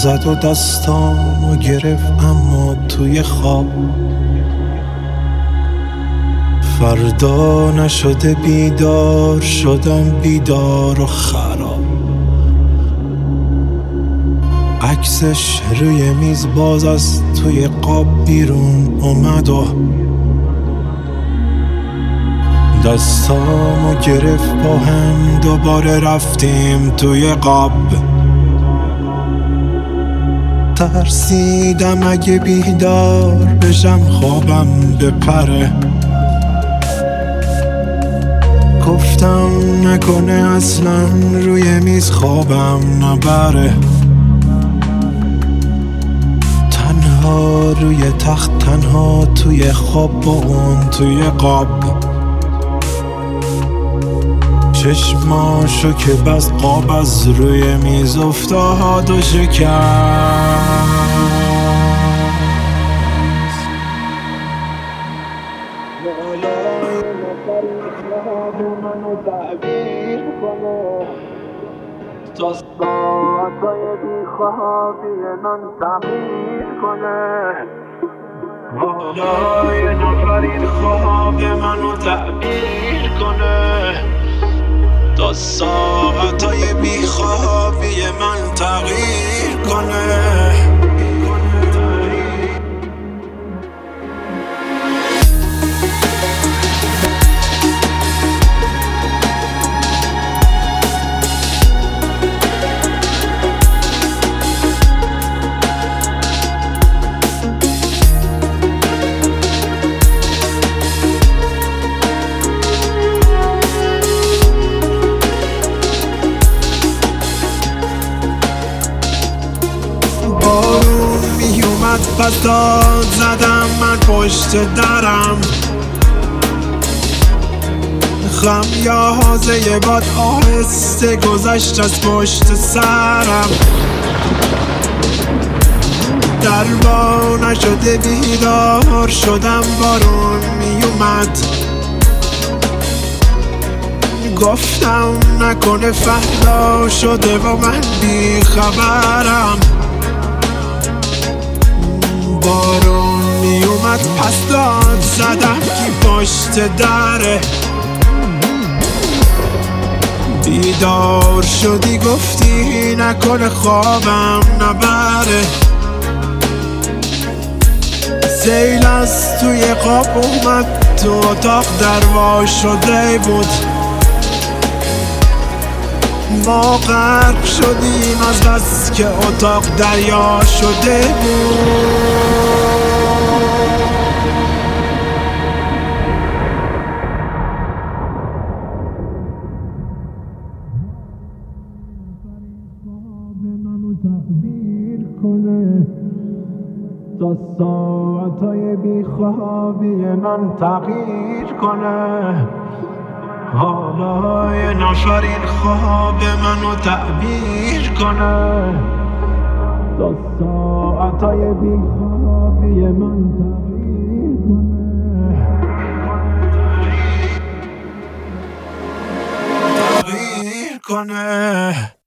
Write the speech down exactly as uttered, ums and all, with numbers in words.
زد و دستامو گرفت اما توی خواب. فردا نشده بیدار شدم، بیدار و خراب. عکسش روی میز باز از توی قاب بیرون اومد و دستامو گرفت با هم دوباره رفتیم توی قاب. ترسیدم اگه بیدار بشم خوابم بپره. گفتم نکنه اصلا روی میز خوابم نبره. تنها روی تخت، تنها توی خواب با اون توی قاب. چشماشو که بس قاب از روی میز افتاد و شکست. منو تعبیر کنه تا ساعتای بیخوابی من تغییر کنه. حالا یه نفر این خواب منو تعبیر کنه تا ساعتای بیخوابی من تغییر کنه. پس داد زدم من پشت درم. خمیازه باد آهسته گذشت از پشت سرم. دربا نشده بیدار شدم، بارون میومد. گفتم نکنه فردا شده و من بیخبرم. بارون می اومد پس داد زدم کی پشت دره. بیدار شدی گفتی نکنه خوابم نبره. سیل از توی قاب اومد تو اتاق دروا شده بود. ما غرق شدیم از بس که اتاق دریا شده بود. تعبیر کنه تا ساعتای بیخوابی من تغییر کنه. حالا یه نفر این خواب منو تعبیر کنه تا ساعتای بیخوابی من تغییر کنه. تغییر کنه.